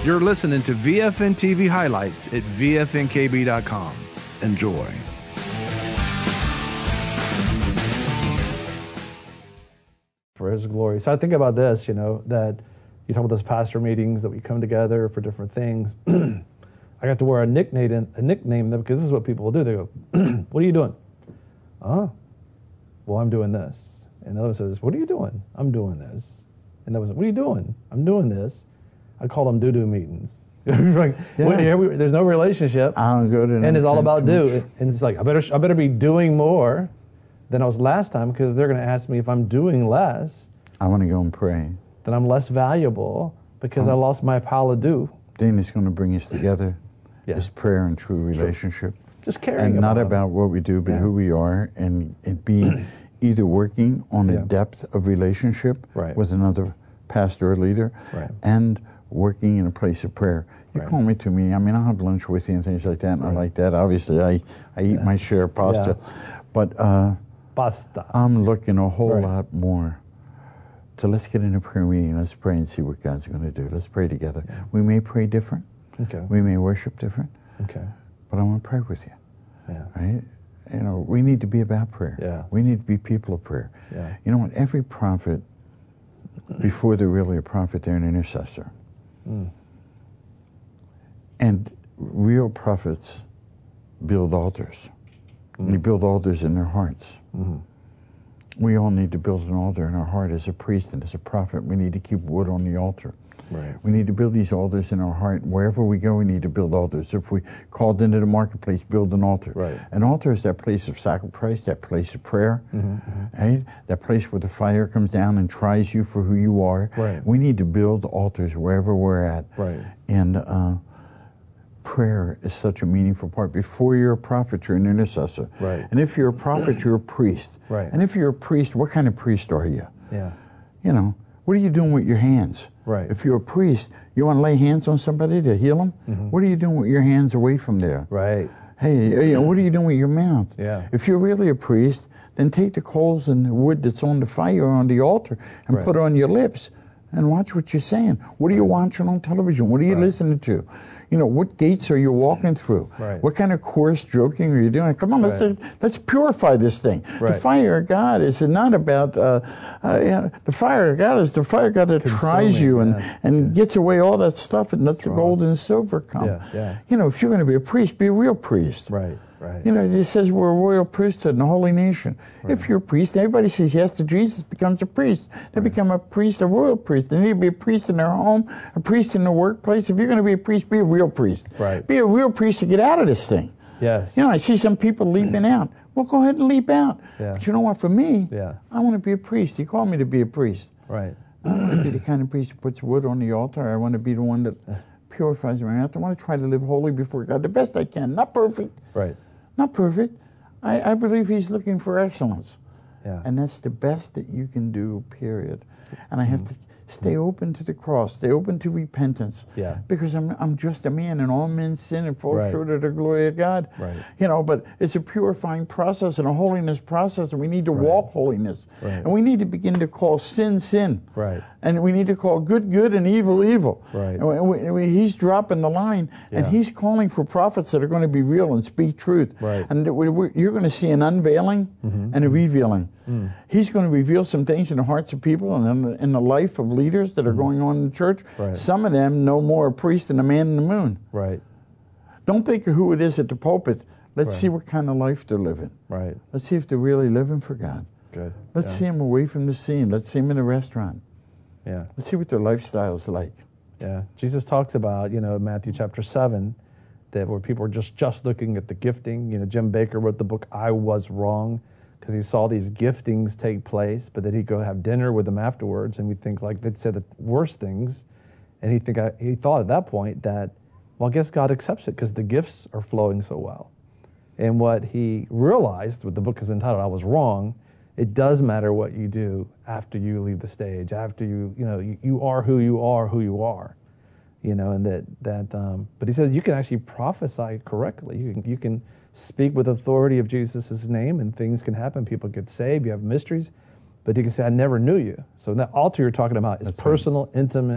You're listening to VFN TV highlights at VFNKB.com. Enjoy. For His glory. So I think about this, that you talk about those pastor meetings that we come together for different things. I got to wear a nickname because this is what people will do. They go, "What are you doing?" "Oh, well, I'm doing this." And the other says, "What are you doing?" "I'm doing this." And the other says, "What are you doing?" "I'm doing this." I call them do-do meetings. Like, there's no relationship. I don't go to and it's all about do. And it's like, I better be doing more than I was last time, because they're going to ask me if I'm doing less. I want to go and pray. Then I'm less valuable because I lost my pile of do. Then it's going to bring us together. Yeah. It's prayer and true relationship. Just caring and not about about what we do, but who we are, and being either working on a depth of relationship with another pastor or leader, and working in a place of prayer. You call me to me, I mean, I'll have lunch with you and things like that, and I like that. Obviously, I eat my share of pasta. But I'm looking a whole lot more to let's get in a prayer meeting, let's pray and see what God's going to do. Let's pray together. We may pray different. We may worship different. But I want to pray with you. Right? We need to be about prayer. We need to be people of prayer. You know what? Every prophet, before they're really a prophet, they're an intercessor. And real prophets build altars. They build altars in their hearts. We all need to build an altar in our heart as a priest and as a prophet. We need to keep wood on the altar. We need to build these altars in our heart. Wherever we go, we need to build altars. If we called into the marketplace, build an altar. An altar is that place of sacrifice, that place of prayer, right? That place where the fire comes down and tries you for who you are. We need to build altars wherever we're at. And prayer is such a meaningful part. Before you're a prophet, you're an intercessor. And if you're a prophet, you're a priest. And if you're a priest, what kind of priest are you? What are you doing with your hands? If you're a priest, you want to lay hands on somebody to heal them? What are you doing with your hands away from there? Hey, what are you doing with your mouth? If you're really a priest, then take the coals and the wood that's on the fire on the altar and put it on your lips and watch what you're saying. What are you watching on television? What are you listening to? What gates are you walking through? What kind of coarse joking are you doing? Come on, let's purify this thing. The fire of God is not about, the fire of God is the fire of God that tries you and gets away all that stuff and lets the gold and silver come. If you're going to be a priest, be a real priest. It says we're a royal priesthood and a holy nation. If you're a priest, everybody says yes to Jesus, becomes a priest. They become a priest, a royal priest. They need to be a priest in their home, a priest in their workplace. If you're going to be a priest, be a real priest. Be a real priest to get out of this thing. I see some people leaping out. Well, go ahead and leap out. But you know what? For me, I want to be a priest. He called me to be a priest. I want to be the kind of priest who puts wood on the altar. I want to be the one that purifies my mouth. I want to try to live holy before God the best I can. Not perfect. Not perfect. I believe He's looking for excellence. And that's the best that you can do, period. And I have to stay open to the cross, stay open to repentance. Because I'm just a man, and all men sin and fall short of the glory of God. But it's a purifying process and a holiness process, and we need to walk holiness. And we need to begin to call sin, sin. And we need to call good, good, and evil, evil. And He's dropping the line, and He's calling for prophets that are going to be real and speak truth. And you're going to see an unveiling and a revealing. He's going to reveal some things in the hearts of people and in the life of leaders that are going on in the church. Some of them know more a priest than a man in the moon. Don't think of who it is at the pulpit. Let's see what kind of life they're living. Let's see if they're really living for God. Let's see them away from the scene. Let's see them in a restaurant. Let's see what their lifestyle's like. Jesus talks about, Matthew chapter 7, that where people are just looking at the gifting. Jim Baker wrote the book I Was Wrong, because he saw these giftings take place, but that he'd go have dinner with them afterwards, and we think like they'd say the worst things, and he thought at that point that, well, I guess God accepts it because the gifts are flowing so well. And what he realized, what the book is entitled, I Was Wrong, it does matter what you do after you leave the stage, after you are who you are, and but he says you can actually prophesy correctly. You can speak with authority of Jesus' name, and things can happen. People get saved. You have mysteries, but you can say, I never knew you. So that altar you're talking about is personal, intimate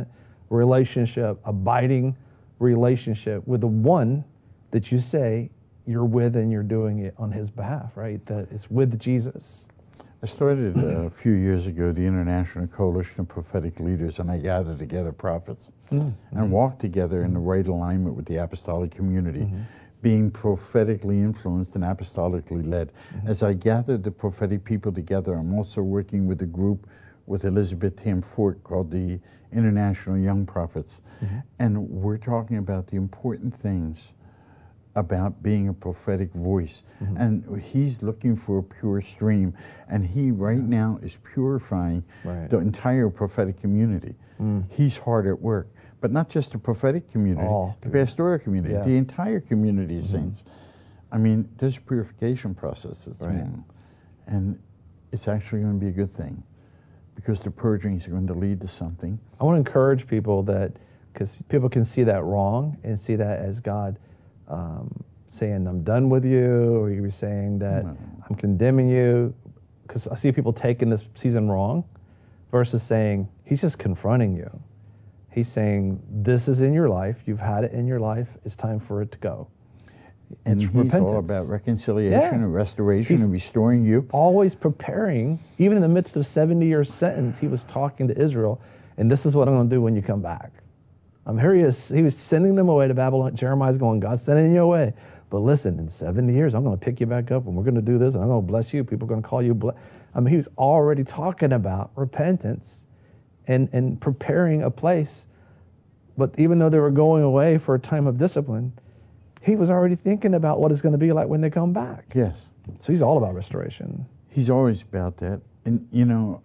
relationship, abiding relationship with the one that you say you're with, and you're doing it on his behalf, right? That it's with Jesus. I started a few years ago the International Coalition of Prophetic Leaders, and I gathered together prophets and walked together in the right alignment with the apostolic community, being prophetically influenced and apostolically led. As I gathered the prophetic people together, I'm also working with a group with Elizabeth Tam Fort called the International Young Prophets. And we're talking about the important things about being a prophetic voice. And he's looking for a pure stream. And he right now is purifying the entire prophetic community. He's hard at work. But not just the prophetic community, the pastoral community, the entire community of saints. I mean, there's a purification process that's going. And it's actually going to be a good thing, because the purging is going to lead to something. I want to encourage people that, because people can see that wrong and see that as God saying, I'm done with you, or you be saying that I'm condemning you, because I see people taking this season wrong, versus saying, he's just confronting you. He's saying, this is in your life, you've had it in your life, it's time for it to go. And it's he's repentance. all about reconciliation and restoration and restoring you. Always preparing, even in the midst of 70-year sentence, he was talking to Israel, and this is what I'm going to do when you come back. Here he is. He was sending them away to Babylon. Jeremiah's going, God's sending you away. But listen, in 70 years, I'm going to pick you back up, and we're going to do this, and I'm going to bless you. People are going to call you he was already talking about repentance and preparing a place. But even though they were going away for a time of discipline, he was already thinking about what it's going to be like when they come back. Yes. So he's all about restoration. He's always about that. And, you know,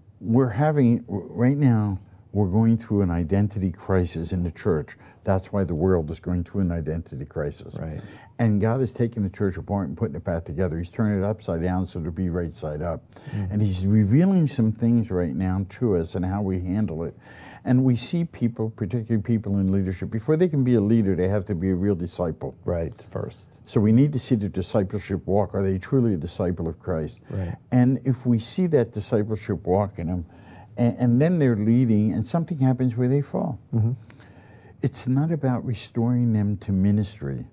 right now, we're going through an identity crisis in the church. That's why the world is going through an identity crisis. Right. And God is taking the church apart and putting it back together. He's turning it upside down so it'll be right side up. And he's revealing some things right now to us and how we handle it. And we see people, particularly people in leadership, before they can be a leader, they have to be a real disciple. Right, first. So we need to see the discipleship walk. Are they truly a disciple of Christ? Right. And if we see that discipleship walk in them, and then they're leading, and something happens where they fall. It's not about restoring them to ministry.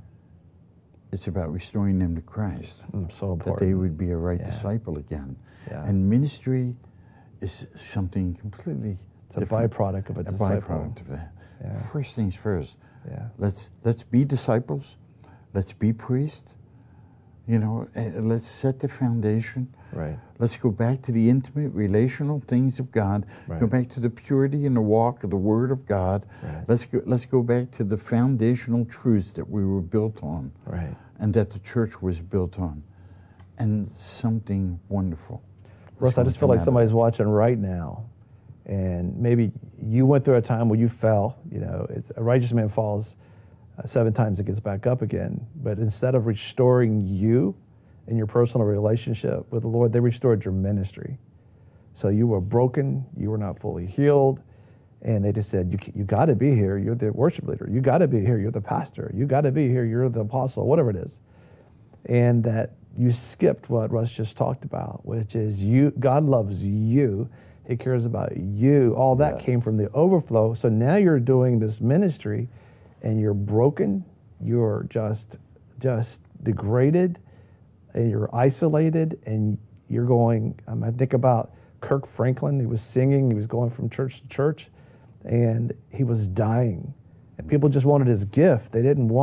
It's about restoring them to Christ. So important. That they would be a right disciple again. Yeah. And ministry is something completely different. A byproduct of a disciple. byproduct of that. Yeah. First things first. Yeah. Let's be disciples. Let's be priests. You know, let's set the foundation. Right. Let's go back to the intimate, relational things of God. Right. Go back to the purity and the walk of the Word of God. Right. Let's go back to the foundational truths that we were built on. Right. And that the church was built on. And something wonderful. Russ, I just feel like somebody's watching right now, and maybe you went through a time where you fell. You know, a righteous man falls 7 times and gets back up again. But instead of restoring you in your personal relationship with the Lord, they restored your ministry. So you were broken, you were not fully healed, and they just said, you got to be here, you're the worship leader. You got to be here, you're the pastor. You got to be here, you're the apostle, whatever it is. And that you skipped what Russ just talked about, which is God loves you. He cares about you. All that came from the overflow. So now you're doing this ministry, and you're broken, you're just degraded, and you're isolated, and you're going, I think about Kirk Franklin. He was singing, he was going from church to church, and he was dying. And people just wanted his gift. They didn't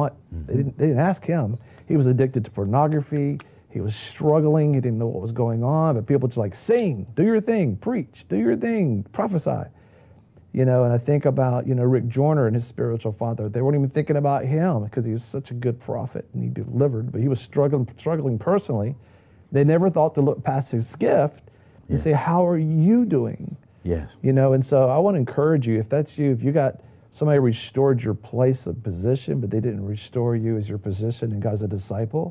ask him. He was addicted to pornography. He was struggling. He didn't know what was going on, but people just like, sing, do your thing, preach, do your thing, prophesy. You know, and I think about, Rick Joyner and his spiritual father. They weren't even thinking about him because he was such a good prophet and he delivered, but he was struggling personally. They never thought to look past his gift and say, how are you doing? Yes. And so I want to encourage you, if that's you, if you got somebody restored your place of position, but they didn't restore you as your position and God as a disciple,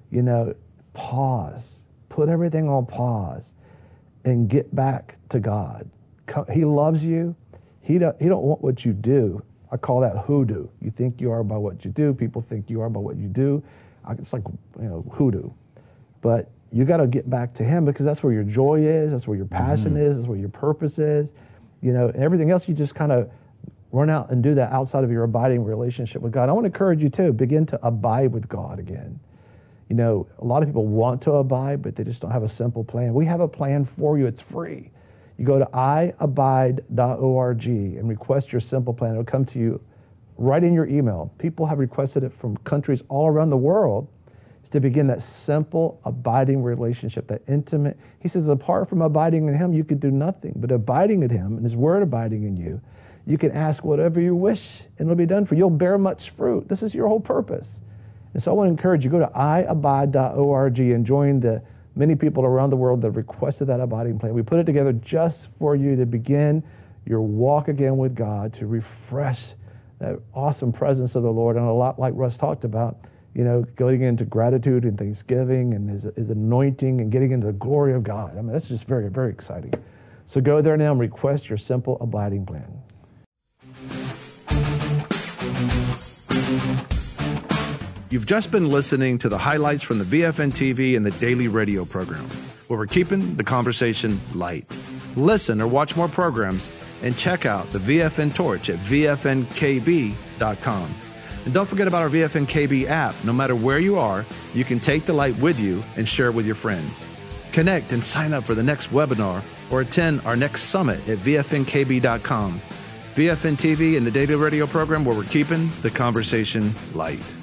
pause, put everything on pause and get back to God. He loves you. He don't want what you do. I call that hoodoo. You think you are by what you do. People think you are by what you do. It's like, hoodoo. But you got to get back to him because that's where your joy is. That's where your passion is. That's where your purpose is. And everything else you just kind of Run out and do that outside of your abiding relationship with God. I want to encourage you too, begin to abide with God again. You know, a lot of people want to abide, but they just don't have a simple plan. We have a plan for you. It's free. You go to iabide.org and request your simple plan. It'll come to you right in your email. People have requested it from countries all around the world. It's to begin that simple, abiding relationship, that intimate. He says, apart from abiding in him, you could do nothing. But abiding in him and his word abiding in you, you can ask whatever you wish and it'll be done for you. You'll bear much fruit. This is your whole purpose. And so I want to encourage you, go to iabide.org and join the many people around the world that have requested that abiding plan. We put it together just for you to begin your walk again with God, to refresh that awesome presence of the Lord. And a lot like Russ talked about, you know, going into gratitude and thanksgiving and his anointing and getting into the glory of God. I mean, that's just very, very exciting. So go there now and request your simple abiding plan. You've just been listening to the highlights from the VFN TV and the daily radio program, where we're keeping the conversation light. Listen or watch more programs and check out the VFN Torch at VFNKB.com. And don't forget about our VFN KB app. No matter where you are, you can take the light with you and share it with your friends. Connect and sign up for the next webinar or attend our next summit at VFNKB.com. VFN TV and the daily radio program, where we're keeping the conversation light.